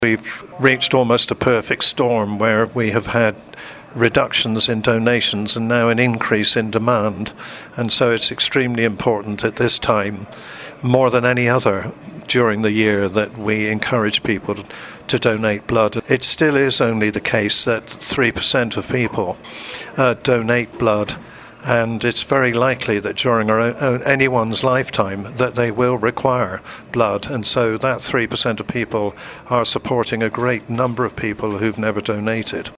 We've reached almost a perfect storm where we have had reductions in donations and now an increase in demand. And so it's extremely important at this time, more than any other during the year, that we encourage people to donate blood. It still is only the case that 3% of people donate blood, and it's very likely that during anyone's lifetime that they will require blood, and so that 3% of people are supporting a great number of people who've never donated.